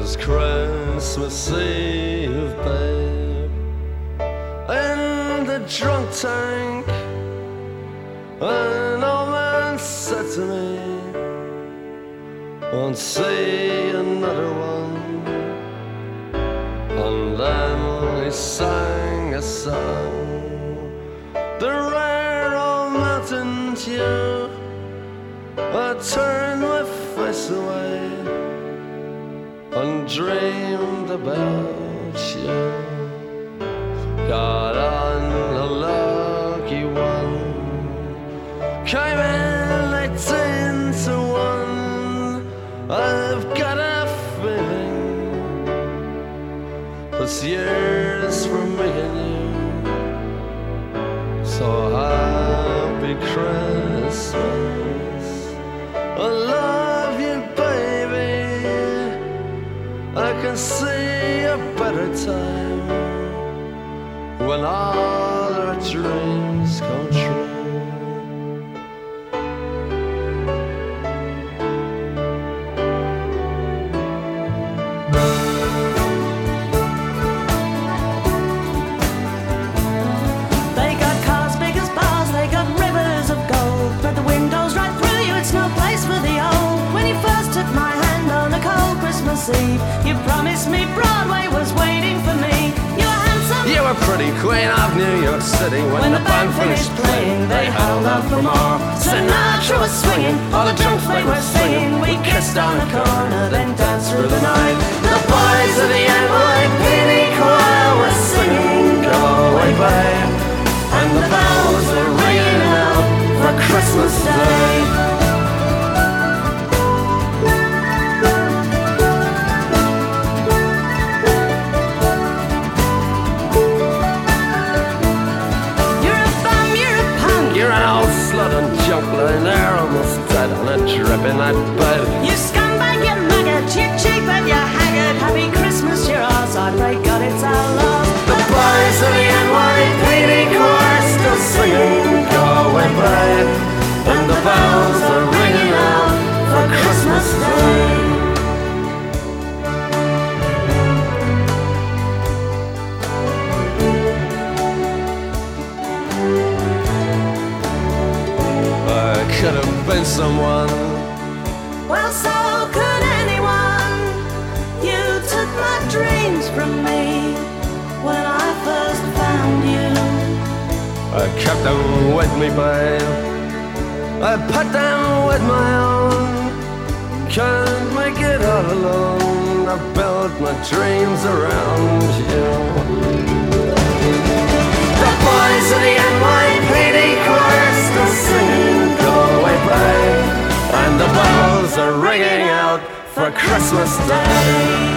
Christmas Eve, babe, in the drunk tank, an old man said to me, won't see another one. And then he sang a song, the rare old mountain dew. I turned my face away and dreamed about you. Got on a lucky one, came in 18 to 1. I've got a feeling this year's for me and you. So happy Christmas, I love you, baby. I can see a better time when all our dreams come true. They got cars big as bars, they got rivers of gold, but the windows right through you, it's no place for the old. When you first took my hand on a cold Christmas Eve, you promised me Broadway was waiting for me. You were handsome, You were pretty queen of New York City. when the band finished playing, they held out for more. Sinatra was swinging, all the drunks they were singing. We kissed on the corner, then danced through the night. The boys of the NYPD choir were singing, go away, babe, and the bells were ringing out for Christmas Day. You're an old slut and junk lying there almost dead on a dripping that bed. You scumbag, you maggot, you cheap and you haggard. Happy Christmas, you're ours, I pray God it's our love. The boys of the NYPD choir still singing, go away, babe, and the bells are ringing out for Christmas Day. Could have been someone. Well, so could anyone. You took my dreams from me when I first found you. I kept them with me, babe. I put them with my own. Can't make it all alone. I built my dreams around you. The boys of the NYPD choir still singing, go away, babe, and the bells are ringing out for Christmas Day.